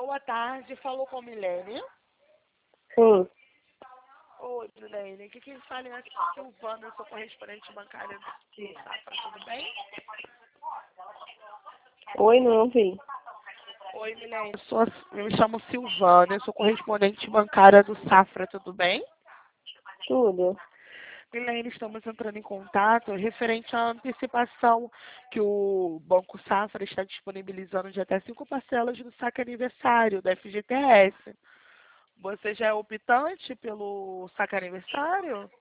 Boa tarde, falou com a Milene. Sim. Oi, Milene, o que fala aqui? Silvana, eu sou correspondente bancária do Safra, tudo bem? Oi, não ouvi. Oi, Milene, eu me chamo Silvana, eu sou correspondente bancária do Safra, tudo bem? Tudo. Milene, estamos entrando em contato referente à antecipação que o Banco Safra está disponibilizando de até 5 parcelas do saque aniversário da FGTS. Você já é optante pelo saque aniversário?